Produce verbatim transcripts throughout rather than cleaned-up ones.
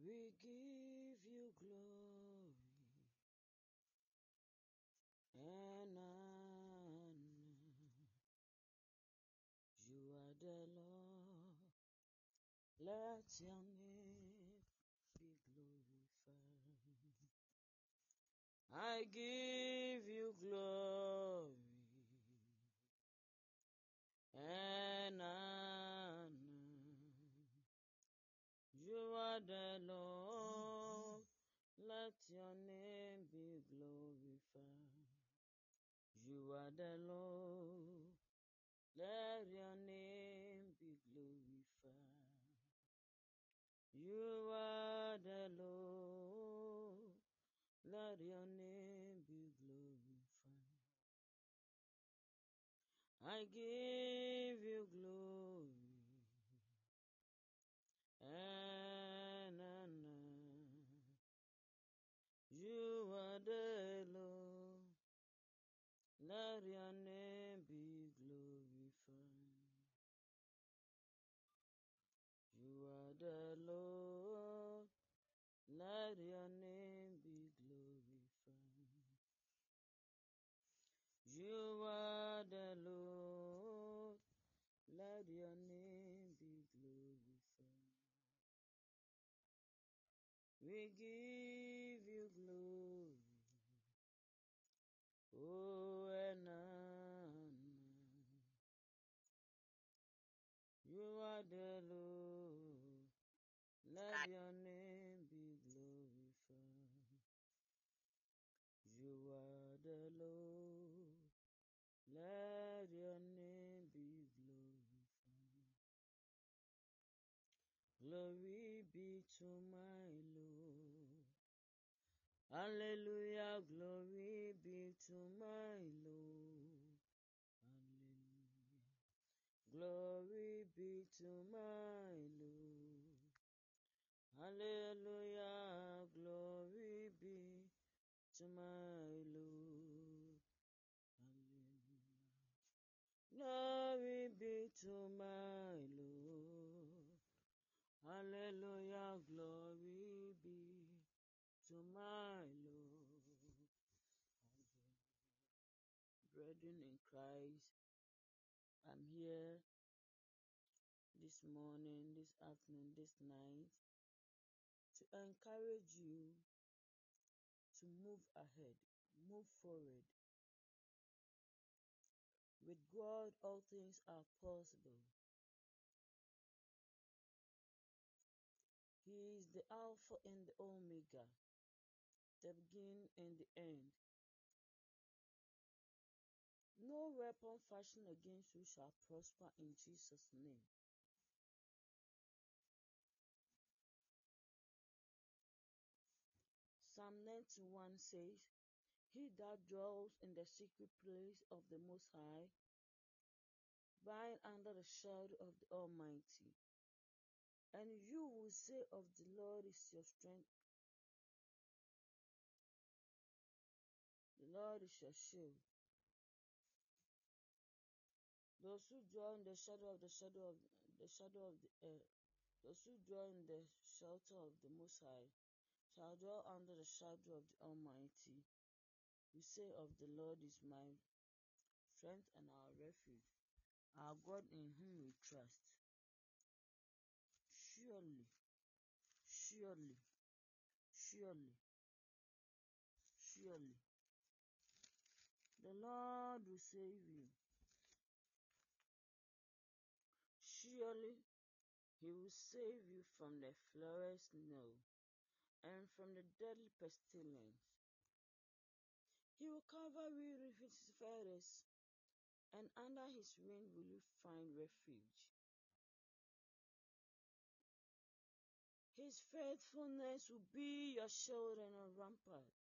We give you glory and honor. You are the Lord. Let your name be glorified. I give you glory and honor. You are the Lord. Let your name be glorified. You are the Lord. Let your name be glorified. You are the Lord. Let your name be glorified. I give you glory and honor. You are the Lord. Let your name be glorified. You are the Lord. Let your name be glorified. You are the Lord. Let your name be glorified. We give you glory, oh, and honor. You are the Lord. Let your name be glorified. You are the Lord. Let your name be glorified. Glory be to my Lord. Hallelujah, glory be to my Lord. Hallelujah. Glory be to my Lord. Hallelujah, glory be to my Lord. Hallelujah. Glory be to my Lord. Hallelujah, glory be to my Lord. Brethren in Christ, I'm here this morning, this afternoon, this night to encourage you to move ahead, move forward. With God, all things are possible. He is the Alpha and the Omega, the beginning and the end. No weapon fashioned against you shall prosper in Jesus' name. Psalm ninety-one says, He that dwells in the secret place of the Most High, abide under the shadow of the Almighty. And you will say of the Lord is your strength. The Lord is your shield. Those who dwell in the shadow of the shadow of the shadow of the earth, those who dwell in the shelter of the Most High, shall dwell under the shadow of the Almighty. We say of the Lord is my strength and our refuge, our God in whom we trust. Surely, surely, surely, surely, the Lord will save you. Surely, He will save you from the fierce snow and from the deadly pestilence. He will cover you with His feathers, and under His wing will you find refuge. His faithfulness will be your shield and a rampart.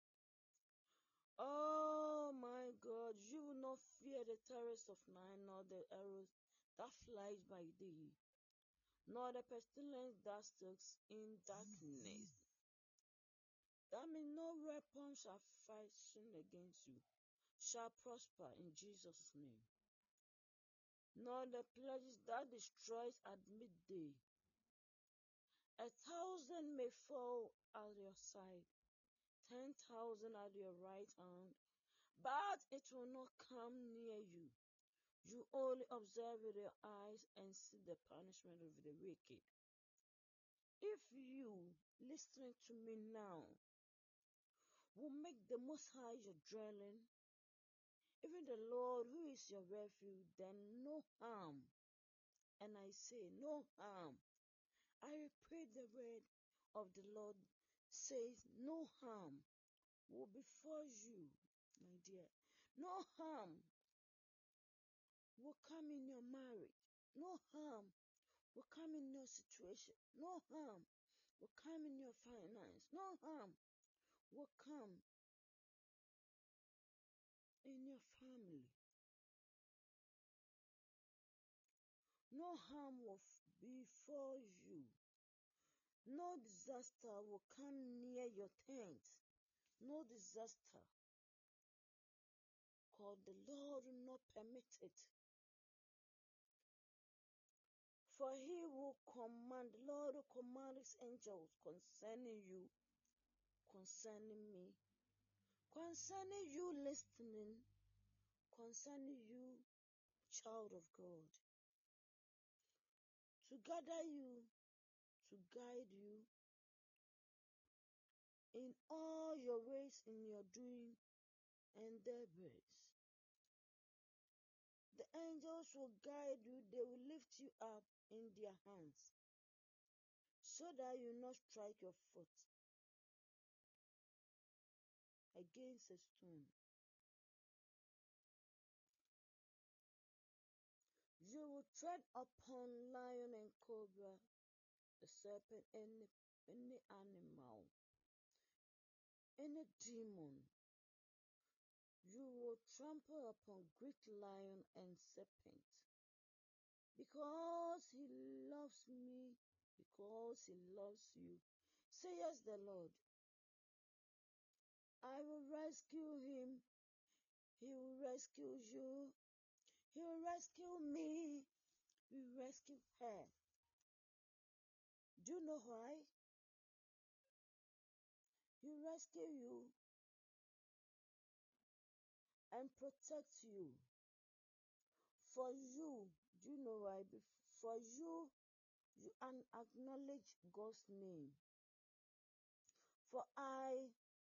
Oh my God, you will not fear the terrors of night, nor the arrows that flies by day, nor the pestilence that stalks in darkness. That means no weapon shall fashion against you shall prosper in Jesus' name. Nor the plagues that destroys at midday. A thousand may fall at your side, ten thousand at your right hand, but it will not come near you. You only observe with your eyes and see the punishment of the wicked. If you, listening to me now, will make the Most High your dwelling, even the Lord who is your refuge, then no harm, and I say no harm. I repeat the word of the Lord says no harm will befall you, my dear. No harm will come in your marriage. No harm will come in your situation. No harm will come in your finance. No harm will come in your family. No harm will befall you. No disaster will come near your tent. No disaster. Because the Lord will not permit it. For he will command, the Lord will command his angels concerning you, concerning me, concerning you listening, concerning you, child of God, to gather you, to guide you in all your ways, in your doing endeavors. The angels will guide you, they will lift you up in their hands, so that you not strike your foot against a stone. You will tread upon lion and cobra, the serpent, any, any animal, any demon. You will trample upon great lion and serpent. Because he loves me, because he loves you. Say yes, the Lord. I will rescue him. He will rescue you. He will rescue me. We rescue her. Do you know why? He will rescue you and protect you. For you, do you know why? For you, you acknowledge God's name. For I,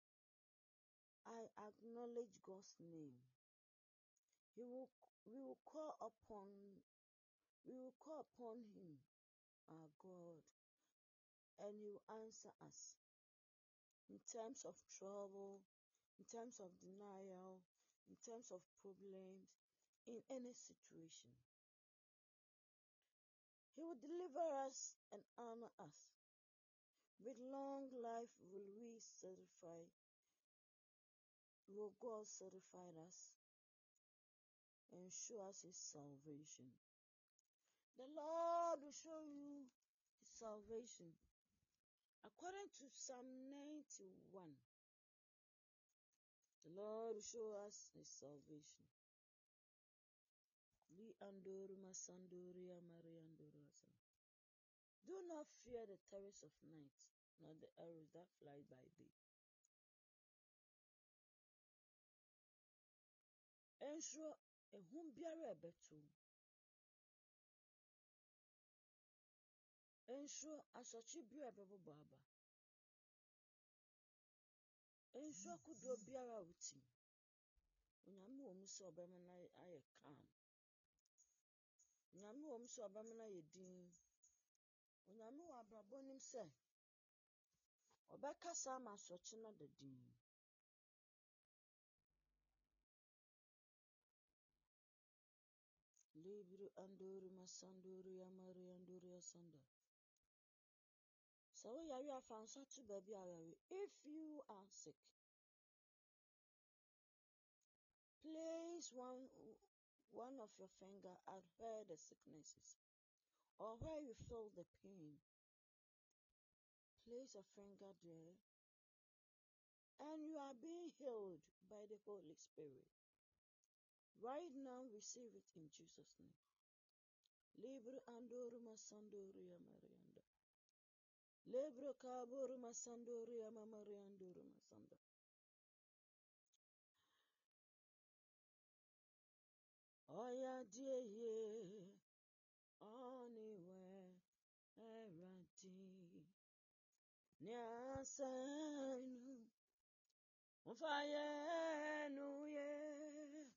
I acknowledge God's name. He will, we will call upon, we will call upon him, our God, and he will answer us. In times of trouble, in times of denial, in times of problems, in any situation. He will deliver us and honor us. With long life will we certify, will God certify us and show us his salvation. The Lord will show you his salvation. According to Psalm ninety-one, the Lord will show us his salvation. Do not fear the terrors of night, nor the arrows that fly by day. Ensure ehum biara ebetu. Ensure asochi biara ebebo aba. Ensure kudo biara uti. Onyame wo mu se obema na aye calm. Onyame wo mu se obema na ye din. Onyame wo abrabo nim se obekasa ma asochi na da din. Libru andori masandori amari andori asanda. So yari afansa to baby ayari. If you are sick, place one one of your finger at where the sickness is, or where you feel the pain. Place a finger there, and you are being healed by the Holy Spirit. Right now, receive it in Jesus' name. Libre andori masandori amari anda. Lebro kaburu masandori amamari anduru masanda. Oya diye oniwe eranti. Nyasanu Mfaye nuye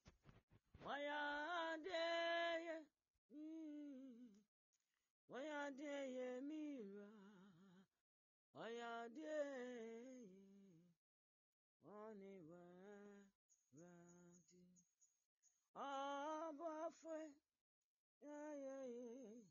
Wayadeye mm, Wayadeye mira Wayadeye Oniwa Radi Abafwe Yeah yeah yeah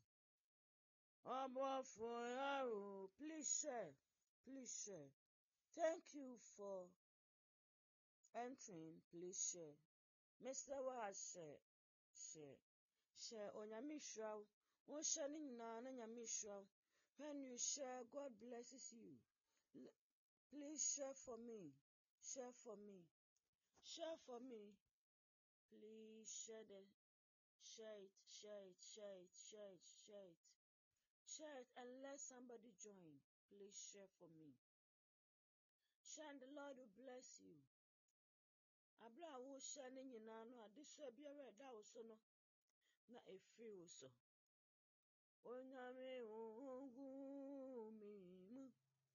Abafwe Aro. Please share. Please share. Thank you for entering. Please share. Mister Wa share. Share. Share on your mission. One sharing na na mission. When you share, God blesses you. L- Please share for me. Share for me. Share for me. Please share the share it, share it, share it, share it, share it. Share it and let somebody join. Please share for me. Share and the Lord will bless you. Abra wo share ni nyina no ade share biara da wo so no na efiri wo so. Onyame ogu mi mu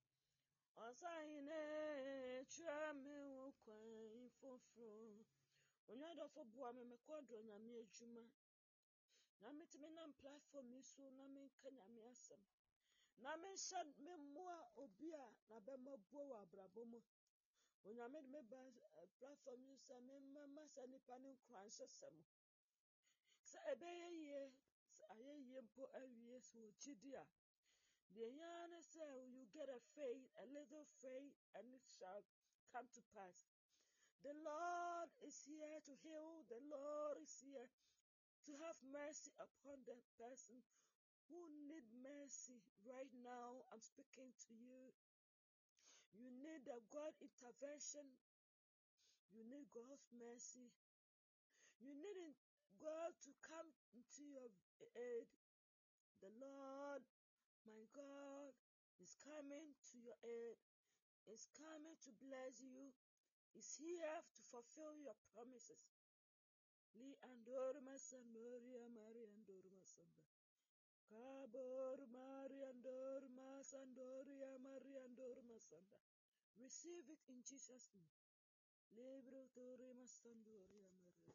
Osaine chame wo kwan foforo. Onyadofo boa me mekodo nyame adwuma. Na metime na platform yi so na menka nyame asem. Na mensha memmoa obi a na bemabuo wa abrabo mu. Onyame de me ba platform yi so memma sa nipa ne nkran hyesem. Sa ebeye sa ayeye mpo awie so gidi a. The yarn say you get a faith, a little faith, and it shall come to pass. The Lord is here to heal. The Lord is here to have mercy upon that person who need mercy right now. I'm speaking to you. You need a God intervention. You need God's mercy. You need God to come into your aid. The Lord, my God, is coming to your aid. Is coming to bless you. Is here to fulfill your promises. Li andor masandoria Mari andor masanda. Kabor Mari andor masandoria Mari andor masanda. Receive it in Jesus' name. Libro tori masandoria Mari.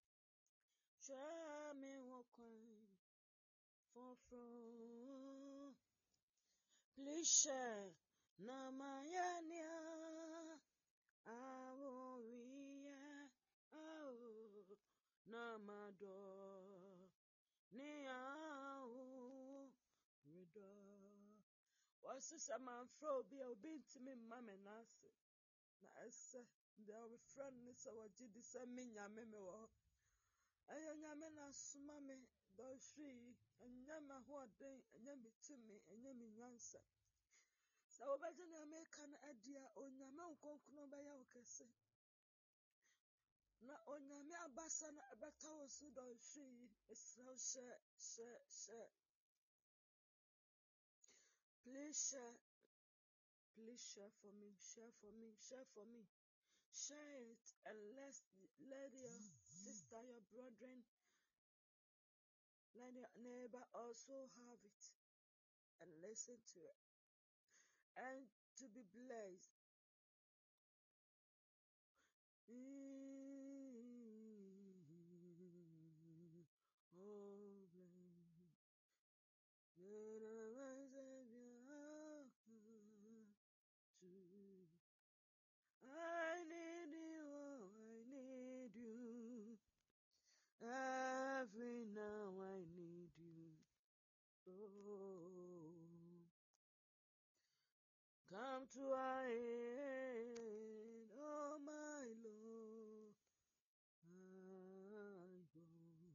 Shame wakwan for from. Please share. Namayania. Aworia. Awo. Namado. Niao. Rida. Wasi sama fro bi obi ntimi mma me nase. Na ese. Ndị ọrụ friend nisa wajidi se mi nyame me wo. Ayo nyame na suma me do shri. Nyame ahoɔden, nyame tumi, nyame nyansa. Sa obaje na America na adia onyame nkonkono ba ya okese. Na onyame abasa na abata wo so do shri. Esra share share share. Please share. Please share for me, share for me, share for me. Share it and let, let your sister, your brethren, let your neighbor also have it and listen to it. And to be blessed. Oh, bless. I need you, I need you. Every now I need you. Oh, come to our aid, oh my Lord. I go.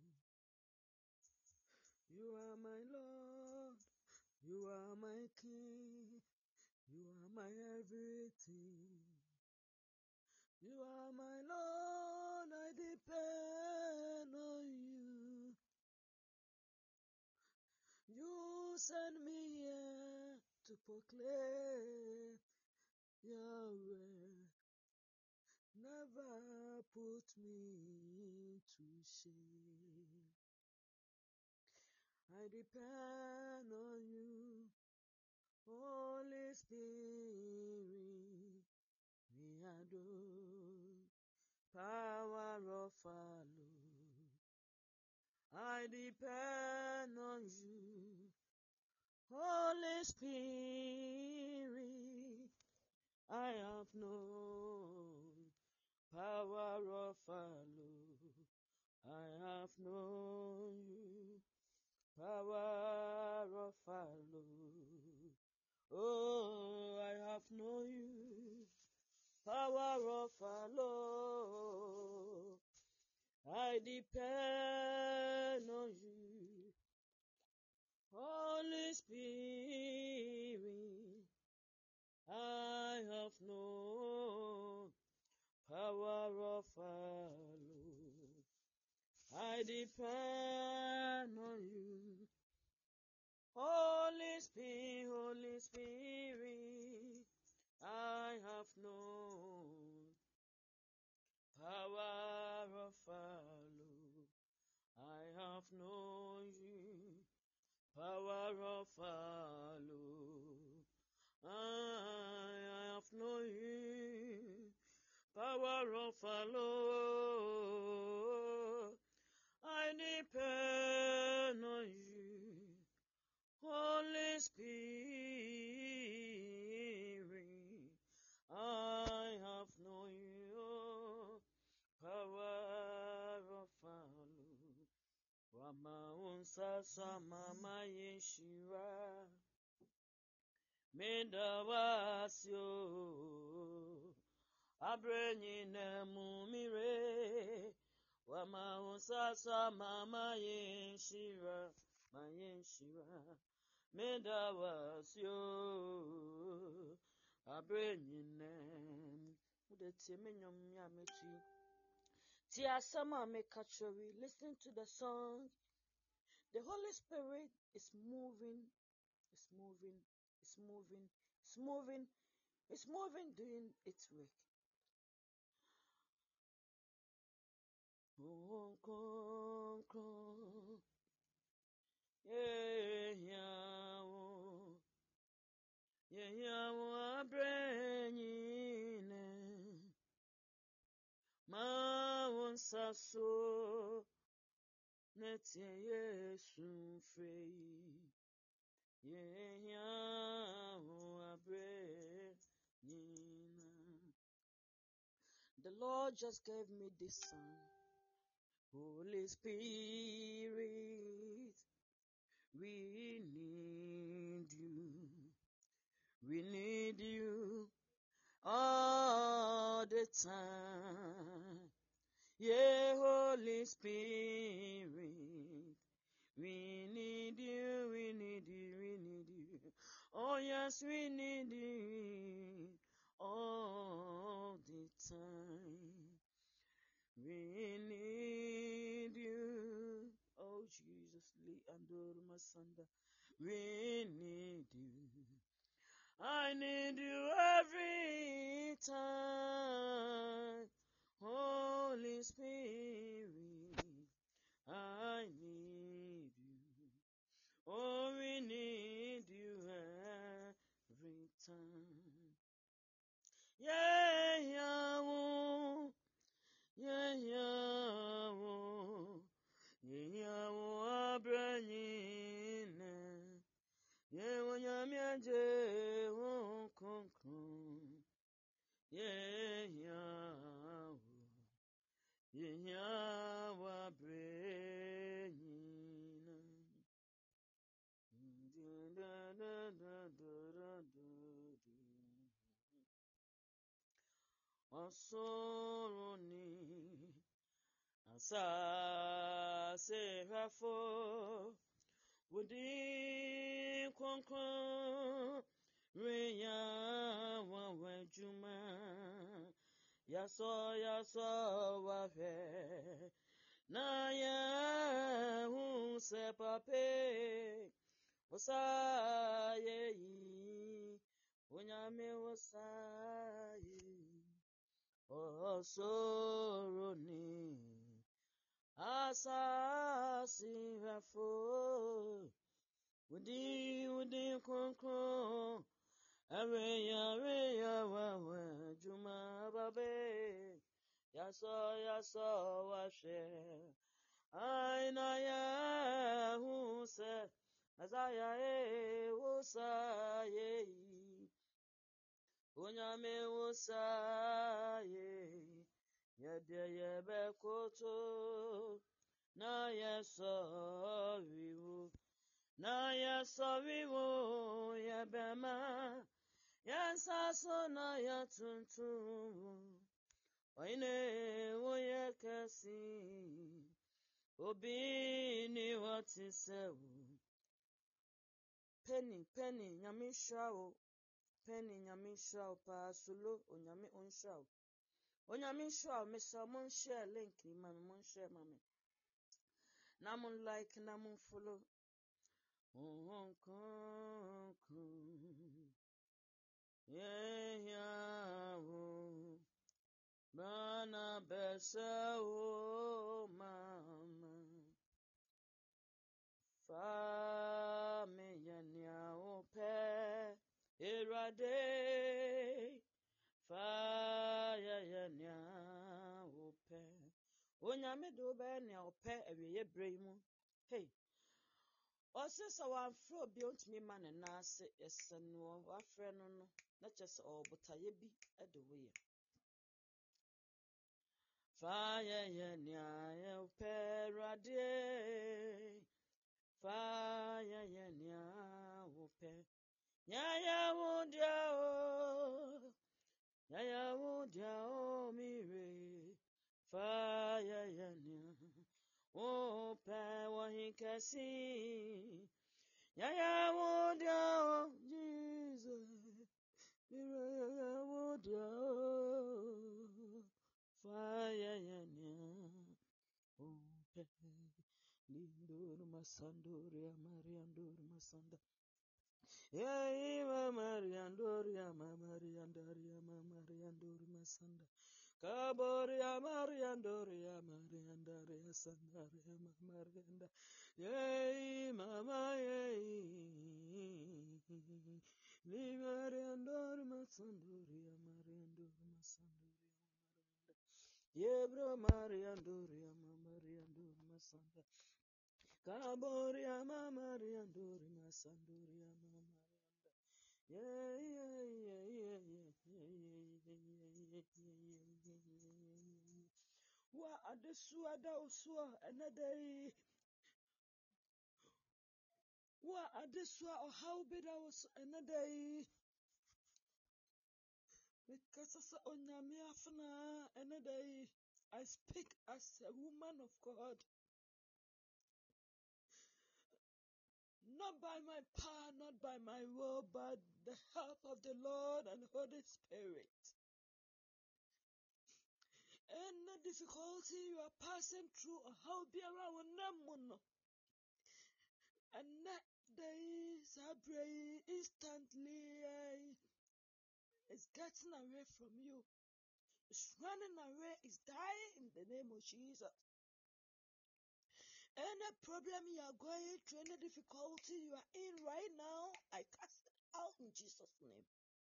You are my Lord, you are my King, you are my everything. You are my Lord, I depend on you. You send me here to proclaim Yahweh. Never put me to shame. I depend on you, Holy Spirit. We adore power of our Lord. I depend on you, Holy Spirit. I have known power of our Lord. I have known you, power of our Lord. Oh, I have known you, power of our Lord. I depend on you, Holy Spirit. I have known power of our Lord. I depend on you, Holy Spirit, Holy Spirit. I have known power of our Lord. I have known you, power of our Lord. I have known you, power of our Lord. I depend on you, Holy Spirit. I have known you, power of our Lord. Wama unsa mama yeshira medawasio abrenyi na mumire. Wama unsa mama yeshira ma yeshira medawasio abrenyi na udete menyom ya mechi. Tia sama mekachori. Listen to the song. The Holy Spirit is moving, is moving, is moving, is moving, is moving, doing its work. Oh, come, come, yeah, yeah, oh, yeah, yeah, oh, abrenyine, ma wonsa so, netie Yesu free. Yeah, yeah, oh, abrenyine. The Lord just gave me this song. Holy Spirit, we need you. We need you all the time. Yeah, Holy Spirit, we need you, we need you, we need you. Oh yes, we need you all the time. We need you. Oh Jesus, Lee Andor Masanda. We need you. I need you every time. Holy Spirit, I need you. Oh, we need you every time. Yeah, yeah, oh. Yeah, yeah, oh. Yeah, yeah, oh, abrenyine. Yeah, oh, yeah, miaje, oh, kon, kon. Yeah, yeah, oh. Yeah, yeah, oh, abrenyine. Da, da, da, da, da, da, da. Osoroni asase hafo wudi konkron reya wawejuma yaso yaso wafe na ya hu se pape Wosaye, Onyame wosaye, Osoroni, Asasi rafo, Udi udi konkron, Areya areya wawe, Juma babe, Yaso yaso washe, Aina ya huse, Azaya e wosaye, Onyame wosaye, Yede yebe koto, Na yesorry wo, Na yesorry wo, Yebema, Yansaso na yatuntum, Oine wo yekesi, Obi ni wati sewu. Penny, penny, nyame shao. Penny, nyame shao. Pa solo, o nyame on shao. O nyame shao, me sa mon share link ni mami, mon share mami. Na mon like, na mon follow. Oh, kon, kon. Yeah, yeah, oh. Bana besa, oh, mama. Fa me yanya ope Erade Fa yanya ope Onyame do be nya ope ewiye bremu. Hey, osisa wan fro bi ontimi ma ne na ase eseno wa frɛ no no na kyese obotaye bi ede wo ye. Fa yanya ope Erade Fire yanya wope Yaya wodia o Yaya wodia o mire Fire yanya wope wahinkasi Yaya wodia o Jesus Mire yaya wodia o Fire yanya wope Lindur masandoria mariandur masanda. Yai mariandoria mariandaria mariandur masanda. Kaboria mariandoria mariandaria sandaria marianda. Yai mama yai. Li mariandur masandoria mariandur masandoria marianda. Yebro mariandoria mariandur masanda. Kaboria mamaria ndori masandoria mamarianda. Yeah, yeah, yeah, yeah, yeah, yeah, yeah, yeah, yeah. Wa adesua da usua enadei. Wa adesua ohaw beda us enadei. Because onyame afna enadei. I speak as a woman of God. Not by my power, not by my will, but the help of the Lord and Holy Spirit. Any difficulty you are passing through, how be around them, and that days are praying instantly, eh, it's getting away from you. It's running away, it's dying in the name of Jesus. Any problem you are going through, any difficulty you are in right now, I cast it out in Jesus' name.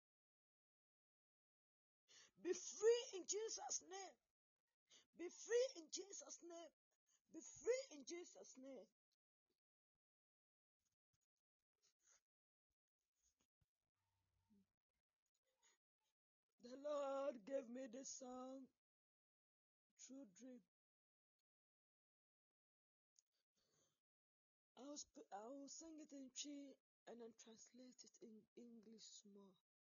Be free in Jesus' name. Be free in Jesus' name. Be free in Jesus' name. The Lord gave me this song, True Dream. I will, sp- I will sing it in Chi and then translate it in English more.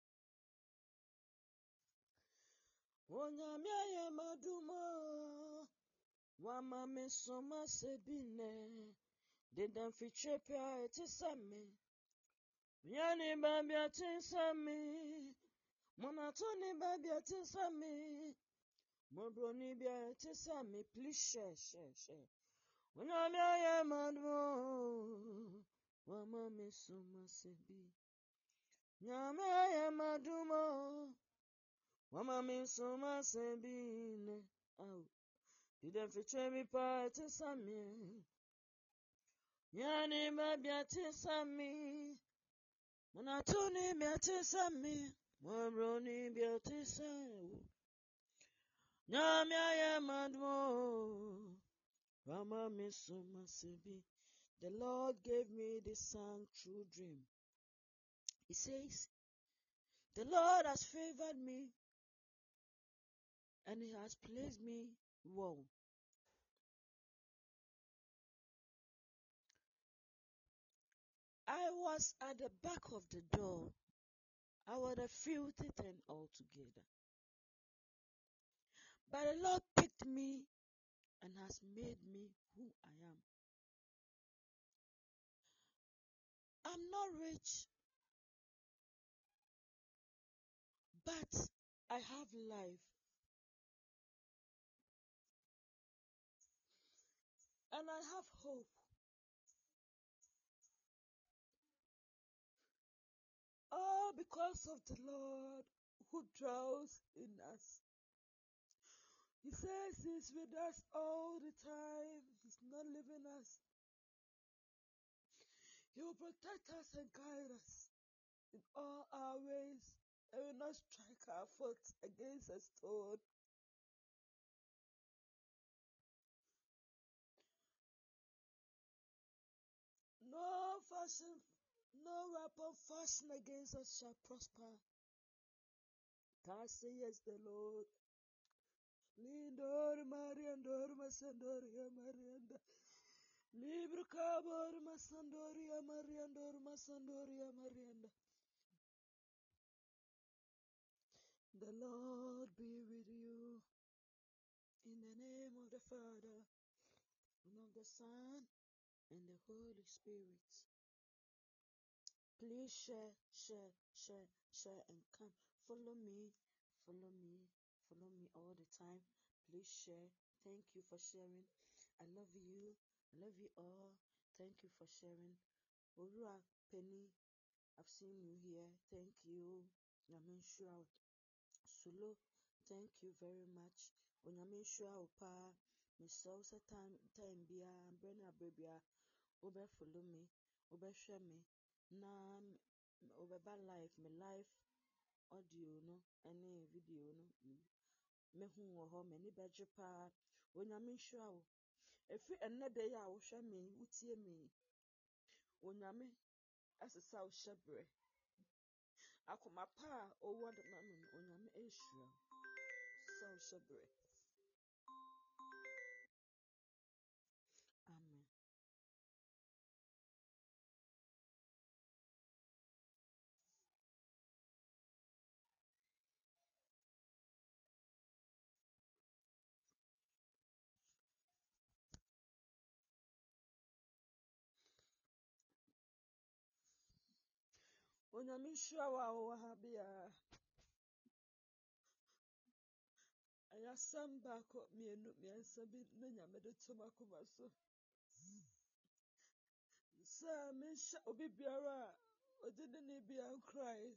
Onyamya madumo wama me soma sebine didam fitre pia etisame yani babi atisame monatoni babi atisame mobroni bia etisame. Please share share share. Onyamya madumo Wama misuma sebi. Nyame ya madumo. Wama misuma sebi ne. Au. Didn't feature me part to sami. Nyani mabia te sami. Manatuni bia te sami. Mwamroni bia te sami. Nyame ya madumo. Wama misuma sebi. The Lord gave me this song through dream. He says, the Lord has favored me and He has placed me well. I was at the back of the door. I was a filthy thing altogether. But the Lord picked me and has made me who I am. I'm not rich, but I have life. And I have hope. All because of the Lord who dwells in us. He says He's with us all the time. He's not leaving us. He will protect us and guide us in all our ways. And will not strike our foot against a stone. No fashion, no weapon fashioned against us shall prosper. God says the Lord. Lindor Mariandor Masandoria Marianda. Libra Cabor Masandoria Mariandor Masandoria Marianda. The Lord be with you. In the name of the Father, and of the Son, and the Holy Spirit. Please share, share, share, share, and come. Follow me, follow me, follow me all the time. Please share. Thank you for sharing. I love you. I love you all. Thank you for sharing. Orua Penny, I've seen you here. Thank you. Nyamin Shua Sulu, thank you very much. Onyamin Shua Opa, Miss Sosa time time bia, Brenna Babia, Obe follow me, Obe share me. Na Obeba live, me live audio no, any video no, me hu wo ho, me ni beje pa. Onyame nhwira wo. Efi enne de ya wo hwe me, wutie me. Onyame asesa wo hyebre. Akoma pa owo de ma me, onyame ehwira. Asesa wo hyebre. Amen. Onyame nhwira wo wo ha bia. Ayasam baako mienu miensa bi na nyame de to makoma so. Sa me sha obi biara ojide ne bia cry.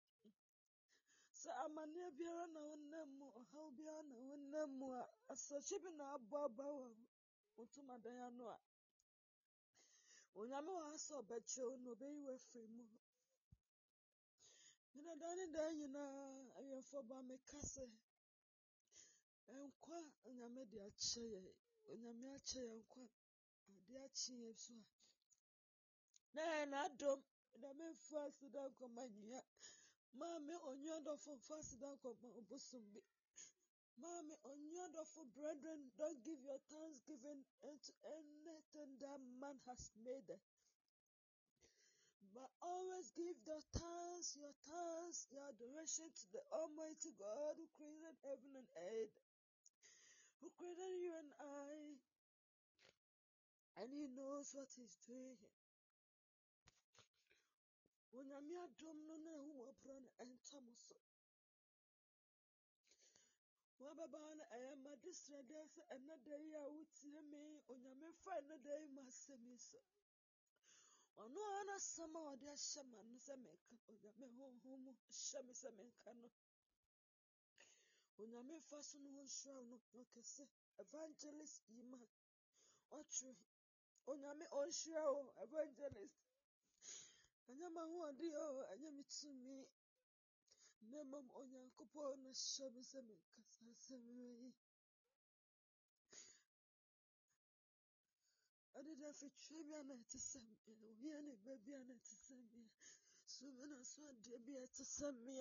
Sa amane biara na wonnam mu ohaw biara na wonnam mu a asachi bi na abɔ aba wa otuma dan ano a onyame wa asa obɛkyerɛw no obeyi wa firi mu. Mina dan ne dan nyina ayɛmfo ba me kase enkwa onyame de akyɛ yɛ onyame akyɛ yɛ nkwa ade akye yɛ so a na na adom na me fa asida nkɔma nyia maame onyadɔfo fa asida nkɔma obosom bi. Mommy, on your for brethren, don't give your thanksgiving into anything that man has made. But always give the thanks, your thanks, your adoration to the Almighty God who created heaven and earth, who created you and I, and He knows what He's doing. When I'm your drum, no, no, who are and Thomas. Wababan, I am a distress, and a day I would see me on your friend, a day, my semis. Ono ana sama ode ashama no se meka onyame honhom shame se menka no onyame faso no honhira no okese evangelist yima otwe onyame onhira o evangelist anyama ho ade o anyame tumi nemam onyankopo na shame se menka sasemi ade da fitwe bi ana tesemi obi ana baby ana tesemi so na so ade bi tesemi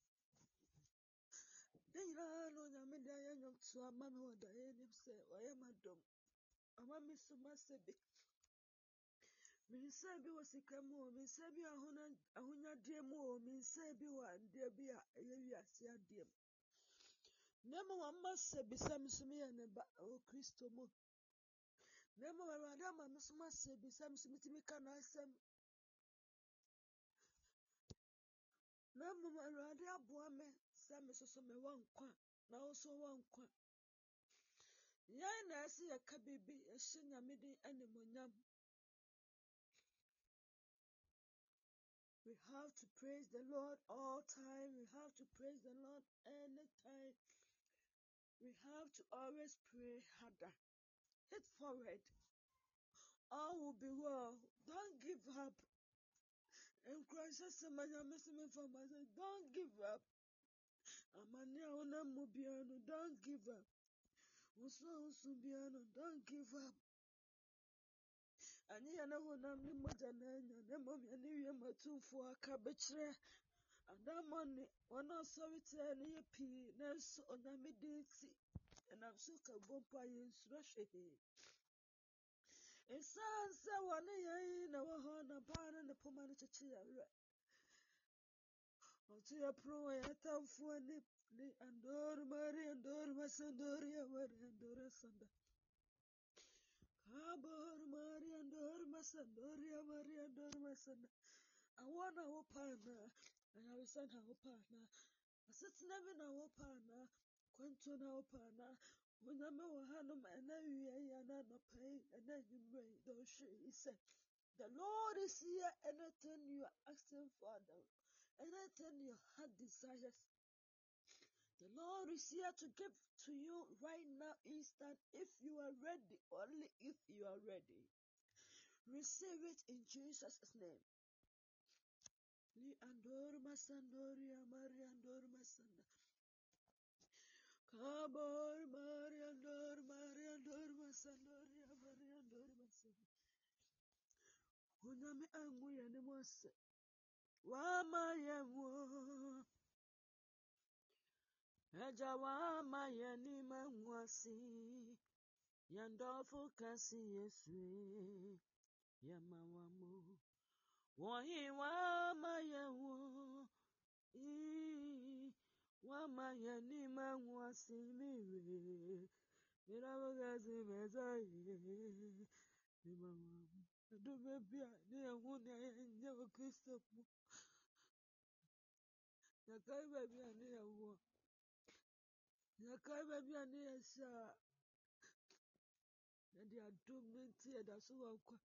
Nina no nyame da ya nyom to ama me wada ye nim se oye madom ama me so masebi me nsa bi wasika mu o me nsa bi ahuna ahunya de mu o me nsa bi wa ande bi a ye wi ase ade mu nemo wa masebi sam so me ne ba o Kristo mu nemo wa rada ma me so masebi sam so mitimi kana asem nemo wa rada aboa me sam so so me wankwa na wo so wankwa Yan na asi yaka bibi ehye nyame din animonyam. We have to praise the Lord all time. We have to praise the Lord anytime. We have to always pray harder. Hit forward. All will be well. Don't give up. And Christ says, don't give up. Don't give up. Don't give up. Ani yana honam ni moja na enya na mom ya ni wie matumfo aka bechere adamani wana sorry te ni pi na so onyame dinti na so ka bompa yensuro hwehe esansa wane yai na wo ho na bana ne poma ne cheche yawe otu ya pro ya tamfo ni ni andor mari andor masandor ya mari andor sanda kabor mari andor masandor ya mari andor masanda awana wopana ayawisa wopana asitna bi na wopana kwanto na wopana onyame wo hanu ma na wiye ya na no pai na nyumre don't she said the Lord is here. Anything you are asking for, anything your heart desires, the Lord is here to give to you right now instant if you are ready, only if you are ready. Receive it in Jesus' name. Li andor masandori amari andor masanda. Kabor mari andor mari andor masandori amari andor masanda. Unyami angu yani mwase. Wama yewo. Eja wama yani mwasi. Yandofu kasi yeswe. Yama wamu. Wahi wama yewo. Wama yani mwasi mire. Mira wagazi mezaye. Mima wamu. Adume bia ni ehuni ayenye wa Kristo mu. Yakai baby ani ewo. Yakai baby ani esha. Yadi adume nti eda so wankwa.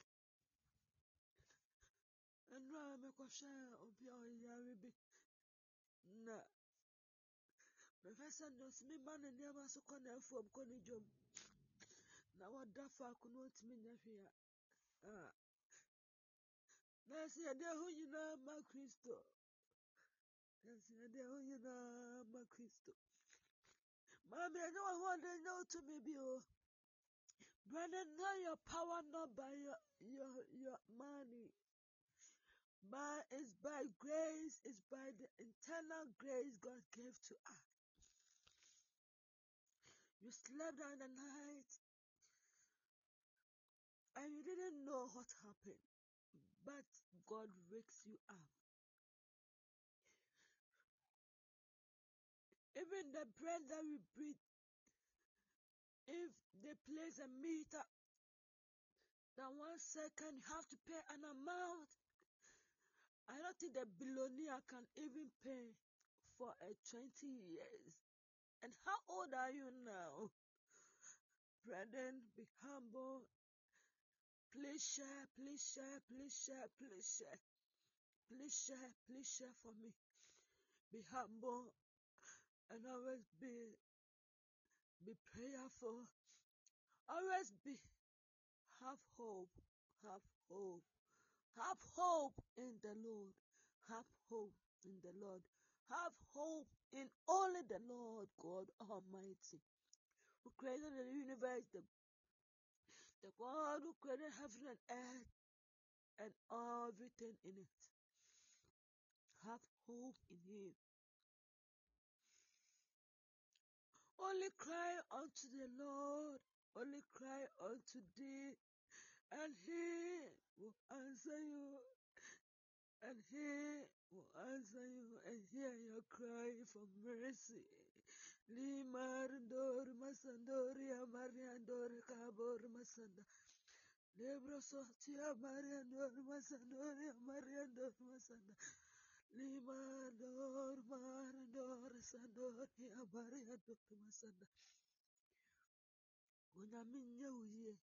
Enra me kwasha obi oyare bi. Na Professor Nos mi man ni ama so kona afom koni jom. Na wada fa kuno ntimi nya hwea. Ah. Na si ade ho nyina ma Kristo. Na si ade ho nyina ma Kristo. Mama, I know I want to know to me, oh. Brother, know your power not by your your your money, but it's by grace, it's by the internal grace God gave to us. You slept down the night and you didn't know what happened, but God wakes you up. Even the breath that we breathe, if they place a meter, that one second you have to pay an amount. I don't think the billionaire can even pay for a twenty years. And how old are you now? Brethren, be humble Please share, please share, please share, please share. Please share, please share for me. Be humble and always be be prayerful. Always be have hope, have hope, have hope in the Lord. Have hope in the Lord. Have hope in only the Lord God Almighty, who created the universe, the, the God who created heaven and earth and everything in it. Have hope in Him. Only cry unto the Lord. Only cry unto Thee, and He will answer you. And He will answer you and hear your cry for mercy. Limardor Masandoria Mariandor Cabor Masanda. Lebro Sotia Mariandor Masandoria Mariandor Masanda. Limador Marandor Sandoria Mariandor Masanda. Onyaminya uye.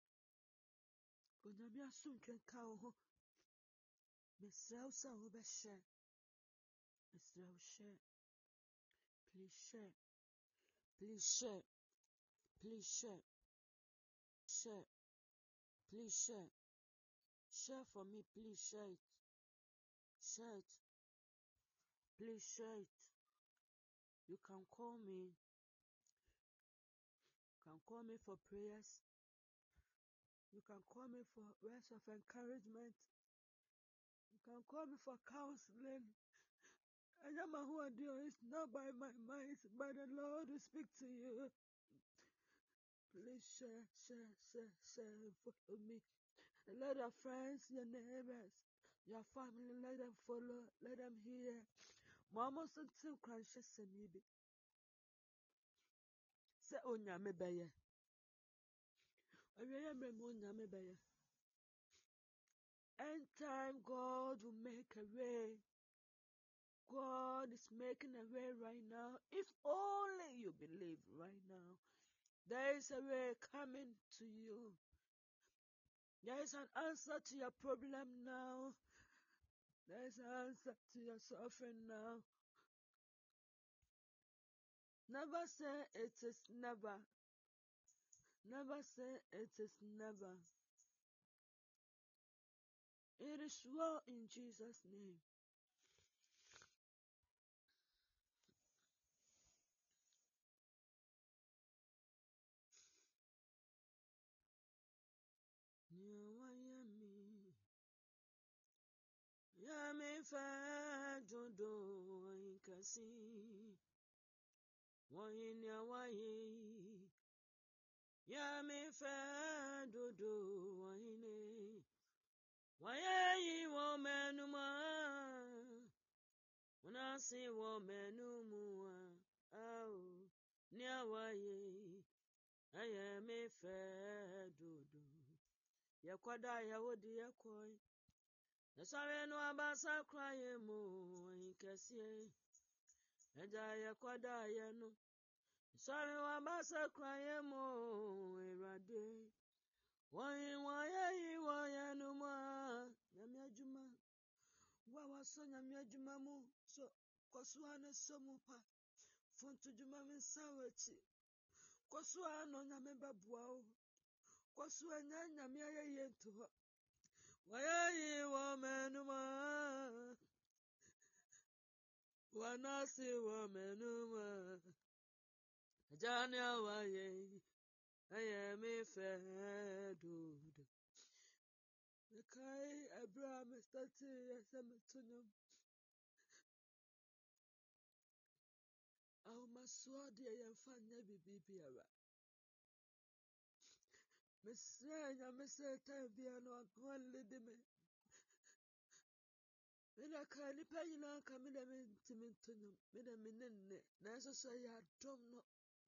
Onyami asunke kao. Mesrau sa obeshe. Mesrau share. Please share. Please share. Please share. Share. Please share. Share for me. Please share it. Share it. Please share it. You can call me. You can call me for prayers. You can call me for words of encouragement. You can call me for counseling. I am a who it's not by my mind, it's by the Lord who speak to you. Please share, share, share, share, and follow me. And let your friends, your neighbors, your family, let them follow, let them hear. Mama something conscious and maybe. Say onyame beye. Oye mremo onyame beye. End time God will make a way. God is making a way right now. If only you believe right now. There is a way coming to you. There is an answer to your problem now. There is an answer to your suffering now. Never say it is never. Never say it is never. It is well in Jesus' name. Nyawayami, yami fa dodo inkasi, wayi nyawayi, yami fa dodo wayine, wayi wo menuma, unasi wo menumua, au nyawayi, ayami fa dodo. Yakwada yawodi yakoi. Nasare no abasa kraye mu inkesi. Eja yakwada yano. Nasare no abasa kraye mu erade. Wayi wayi wayi no ma. Nyame adwuma. Wa waso nyame adwuma mu so koso ana somu pa. Funtu dwuma mi sawachi. Koso ano nyame babua o. Koso anya nyame ayeye nto. Wayayi wa menuma, wanasi wa menuma, jani awaye, ayemi fedudu. Mekai Abraham stati yasemetunyo. Au maswadi ya yamfanya bibibiara. Mesenya meseta biano akwale dime. Mina kani payina kamina mintimintunyo. Mina minenne. Nasa saya domno.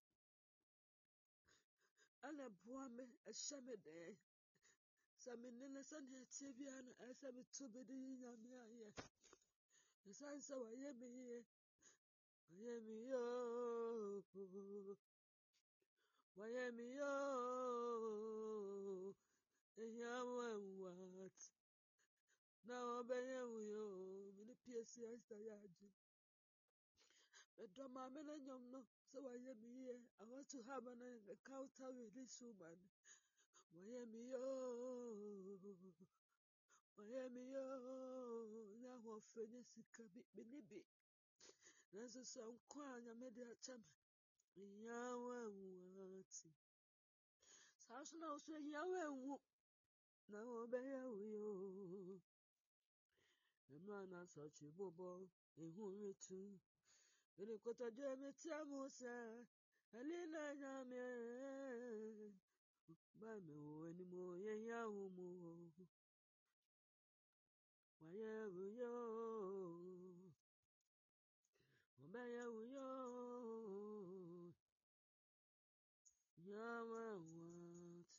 Ana buame ashamede. Saminene sani atibiano asa mitubidi nyame aye. Sansa wayemi ye. Wayemi yo. Wayemi yo. Yahweh what? Now obey you, many P S S Yaji. But drama men no, so I am here. I want to have an encounter with this woman. Miami yo, Miami yo, now what furnace can be binibi. There's a song crying, I made a cham. Yahweh what? South now say Yahweh. Now obey you. The man has such a bobo, a hurry too. When you got a German Tamusa, Alina Yame, by me anymore, Yahumo. Why ever yo, obey yo, Yahweh what?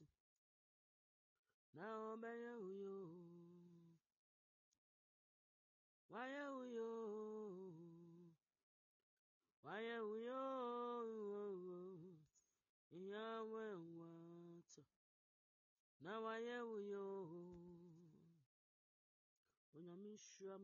Now obey yo, why ever yo, why ever yo, Yahweh what? Now I am yo. When I'm sure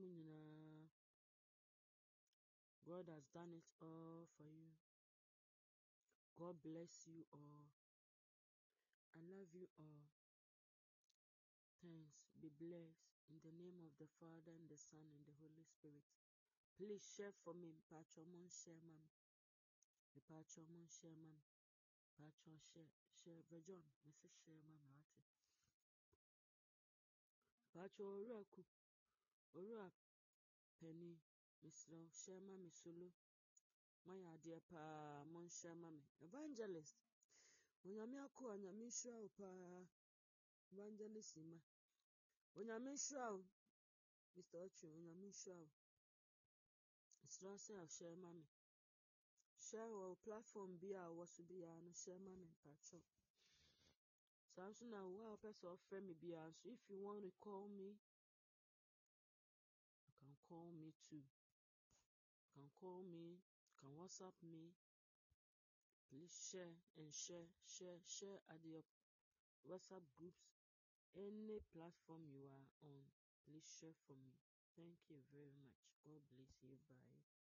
God has done it all for you. God bless you all. I love you all. Thanks. Be blessed. In the name of the Father and the Son and the Holy Spirit. Please share for me. Patron share mam. The patron share mam. Patron share. Share. Vejon. Mister Share mam. Patron Oraku. Ora Penny. Mister Share mam solo. My dear pa Monsha Mami. Evangelist. Onyame akọ anyame hira o pa evangelist ma. Onyame hira o Mister Ochi onyame hira o. Sra say share mami. Share our platform bi a wasu bi a no share mami patcho. Samson na wo a person offer me bi a so if you want to call me you can call me too. You can call me, you can WhatsApp me. Please share and share, share, share at your WhatsApp groups. Any platform you are on, please share for me. Thank you very much. God bless you. Bye.